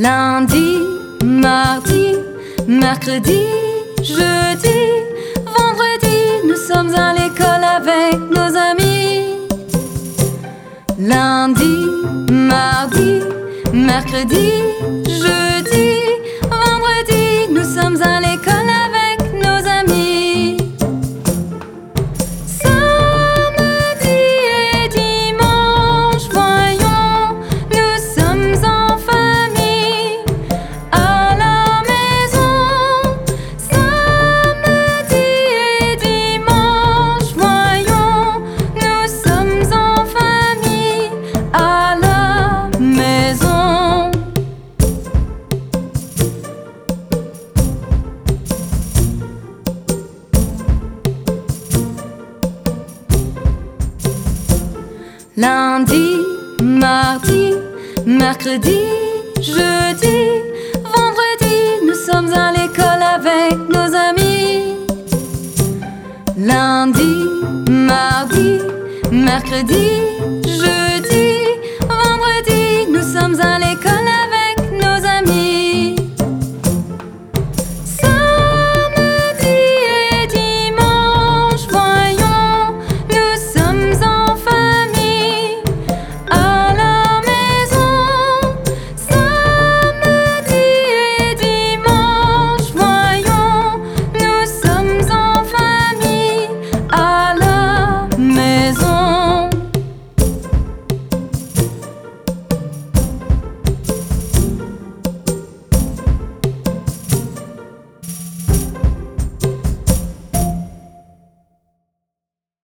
Lundi, mardi, mercredi, jeudi, vendredi, nous sommes à l'école avec nos amis. Lundi, mardi, mercredi, jeudi, vendredi, nous sommes à l'école avec nos amis. Samedi et dimanche, voyons, nous sommes en famille à la maison. Samedi et dimanche, voyons, nous sommes en famille à la maison. Lundi, mardi, mercredi, jeudi, vendredi, nous sommes à l'école avec nos amis. Lundi, mardi, mercredi,